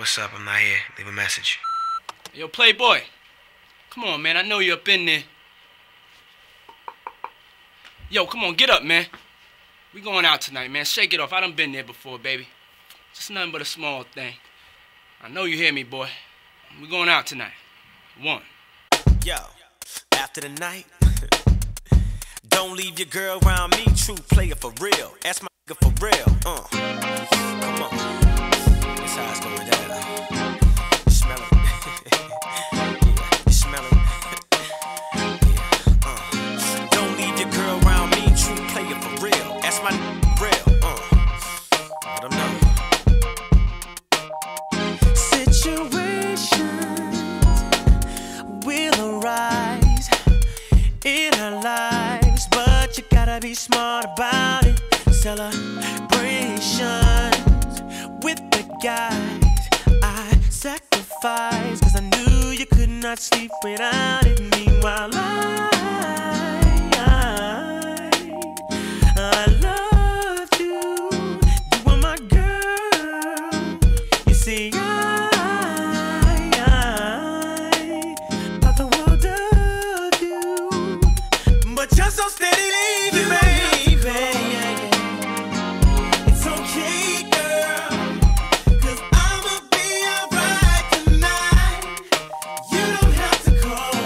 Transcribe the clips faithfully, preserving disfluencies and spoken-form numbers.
what's up? I'm not here. Leave a message. Yo, Playboy. Come on, man. I know you're up in there. Yo, come on, get up, man. We going out tonight, man. Shake it off. I done been there before, baby. Just nothing but a small thing. I know you hear me, boy. We going out tonight. One. Yo, after the night, don't leave your girl around me. True player for real. That's my nigga for real. Uh, come on. That's how it's going down. You smell it. Yeah, you smell it. Yeah, uh. Don't leave your girl around me. True player for real. That's my nigga for real. Uh, let 'em know. Will arise in our lives, but you gotta be smart about it. Celebrations with the guys I sacrificed, cause I knew you could not sleep without it. Meanwhile I, I, I loved you. You were my girl. You see I just so steady leaving, baby. It's okay, girl, cause I'ma be alright tonight. You don't have to call.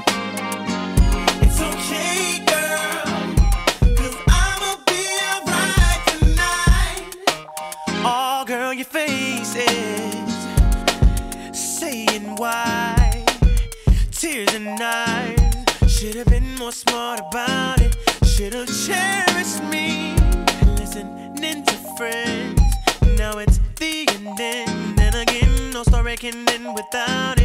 It's okay, girl, cause I'ma be alright tonight. Oh, girl, your face is saying why. Tears and eyes. Should've been more smart about it. Should've cherished me. Listening to friends. Now it's the end. Then again, no story can end without it.